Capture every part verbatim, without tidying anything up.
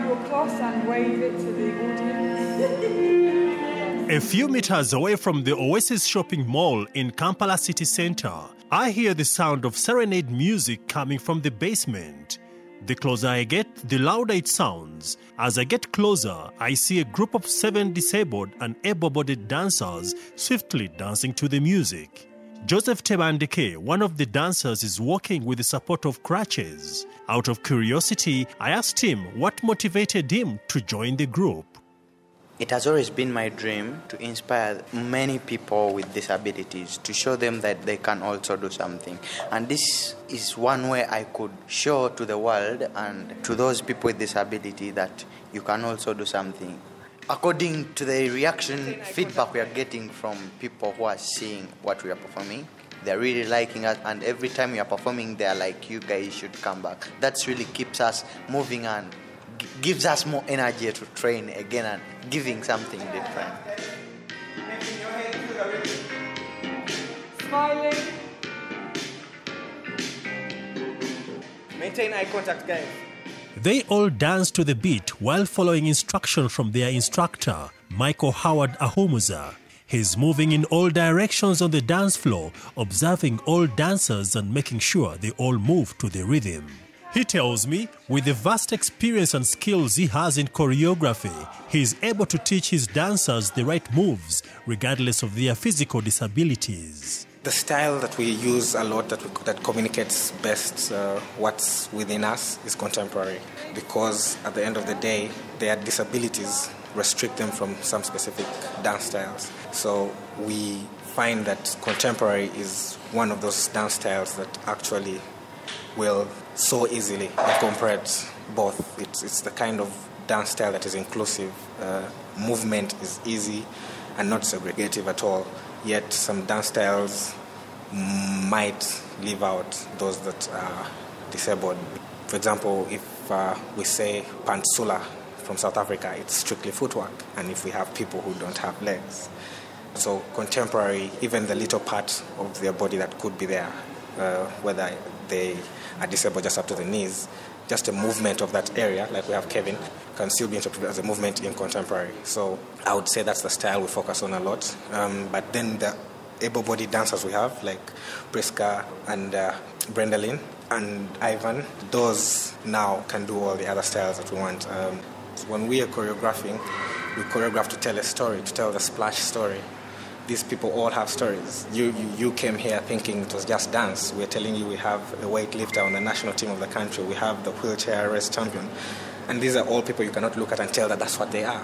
your cloth and wave it to the audience. A few meters away from the Oasis shopping mall in Kampala city centre, I hear the sound of serenade music coming from the basement. The closer I get, the louder it sounds. As I get closer, I see a group of seven disabled and able-bodied dancers swiftly dancing to the music. Joseph Tebandeke, one of the dancers, is walking with the support of crutches. Out of curiosity, I asked him what motivated him to join the group. It has always been my dream to inspire many people with disabilities, to show them that they can also do something. And this is one way I could show to the world and to those people with disability that you can also do something. According to the reaction feedback we are getting from people who are seeing what we are performing, they're really liking us, and every time we are performing, they're like, you guys should come back. That really keeps us moving and g- gives us more energy to train again and giving something different. Smiling. Maintain eye contact, guys. They all dance to the beat while following instruction from their instructor, Michael Howard Ahumuza. He's moving in all directions on the dance floor, observing all dancers and making sure they all move to the rhythm. He tells me, with the vast experience and skills he has in choreography, he is able to teach his dancers the right moves, regardless of their physical disabilities. The style that we use a lot that, we, that communicates best uh, what's within us is contemporary, because at the end of the day, their disabilities restrict them from some specific dance styles. So we find that contemporary is one of those dance styles that actually will so easily incorporate both. It's, it's the kind of dance style that is inclusive. Uh, movement is easy and not segregative at all. Yet some dance styles might leave out those that are disabled. For example, if uh, we say Pantsula from South Africa, it's strictly footwork. And if we have people who don't have legs. So contemporary, even the little part of their body that could be there, uh, whether they are disabled just up to the knees, just a movement of that area, like we have Kevin, can still be interpreted as a movement in contemporary. So I would say that's the style we focus on a lot. Um, but then the able-bodied dancers we have, like Priska and uh, Brenda Lynn and Ivan, those now can do all the other styles that we want. Um, when we are choreographing, we choreograph to tell a story, to tell the splash story. These people all have stories. You, you you came here thinking it was just dance. We're telling you we have a weightlifter on the national team of the country. We have the wheelchair race champion. And these are all people you cannot look at and tell that that's what they are.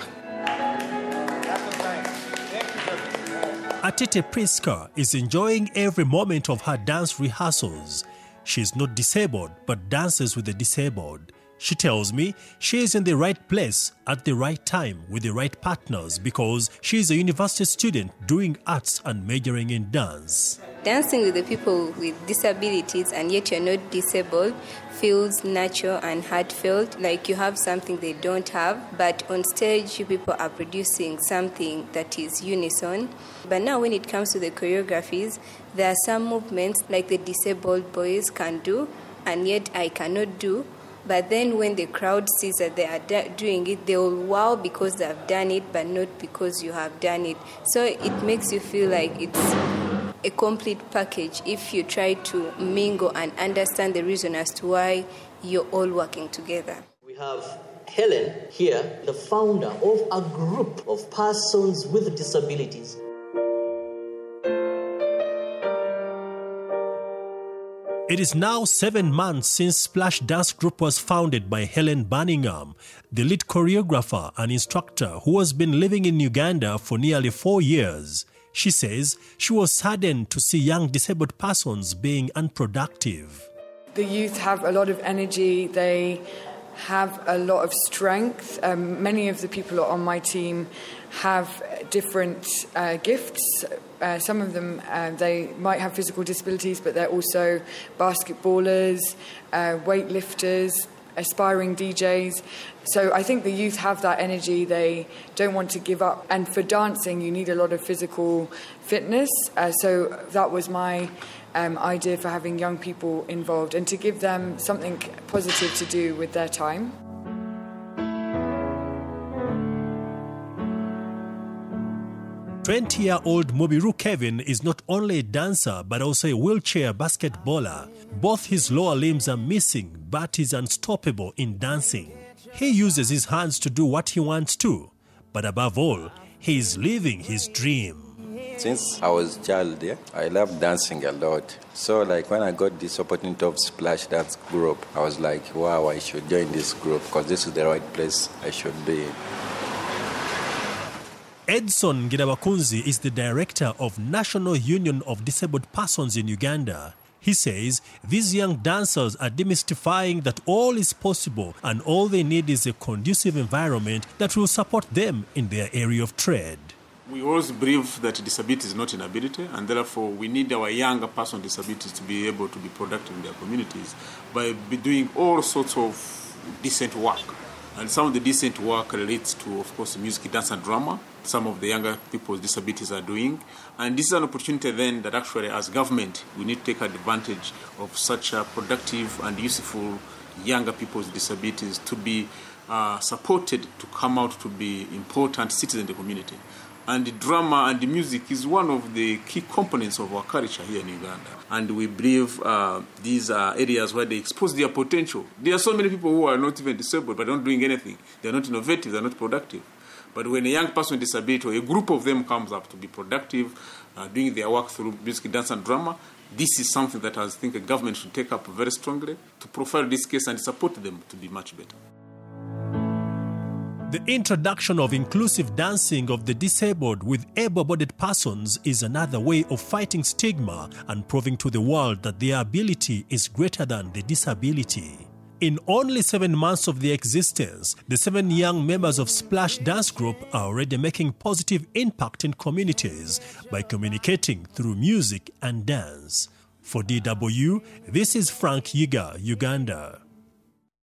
Atete Priska is enjoying every moment of her dance rehearsals. She's not disabled, but dances with the disabled. She tells me she is in the right place at the right time with the right partners because she is a university student doing arts and majoring in dance. Dancing with the people with disabilities and yet you're not disabled feels natural and heartfelt, like you have something they don't have, but on stage you people are producing something that is unison. But now when it comes to the choreographies, there are some movements like the disabled boys can do and yet I cannot do. But then when the crowd sees that they are da- doing it, they will wow because they have done it, but not because you have done it. So it makes you feel like it's a complete package if you try to mingle and understand the reason as to why you're all working together. We have Helen here, the founder of a group of persons with disabilities. It is now seven months since Splash Dance Group was founded by Helen Banningham, the lead choreographer and instructor who has been living in Uganda for nearly four years. She says she was saddened to see young disabled persons being unproductive. The youth have a lot of energy. They have a lot of strength. Um, many of the people on my team have different uh, gifts. Uh, some of them, uh, they might have physical disabilities, but they're also basketballers, uh, weightlifters, aspiring D Js. So I think the youth have that energy. They don't want to give up. And for dancing, you need a lot of physical fitness. Uh, so that was my um, idea for having young people involved and to give them something positive to do with their time. twenty-year-old Mubiru Kevin is not only a dancer but also a wheelchair basketballer. Both his lower limbs are missing, but he's unstoppable in dancing. He uses his hands to do what he wants to, but above all, he is living his dream. Since I was a child, yeah, I love dancing a lot. So like when I got this opportunity of Splash Dance Group, I was like, wow, I should join this group because this is the right place I should be in. Edson Girabakunzi is the director of National Union of Disabled Persons in Uganda. He says these young dancers are demystifying that all is possible and all they need is a conducive environment that will support them in their area of trade. We always believe that disability is not inability, and therefore we need our younger person with disabilities to be able to be productive in their communities by be doing all sorts of decent work. And some of the decent work relates to, of course, music, dance, and drama. Some of the younger people with disabilities are doing. And this is an opportunity then that actually, as government, we need to take advantage of such a productive and useful younger people with disabilities to be uh, supported to come out to be important citizens in the community. And the drama and the music is one of the key components of our culture here in Uganda. And we believe uh, these are areas where they expose their potential. There are so many people who are not even disabled but not doing anything. They're not innovative, they're not productive. But when a young person with disability or a group of them comes up to be productive, uh, doing their work through music, dance, and drama, this is something that I think a government should take up very strongly to profile this case and support them to be much better. The introduction of inclusive dancing of the disabled with able-bodied persons is another way of fighting stigma and proving to the world that their ability is greater than the disability. In only seven months of their existence, the seven young members of Splash Dance Group are already making positive impact in communities by communicating through music and dance. For D W, this is Frank Yiga, Uganda.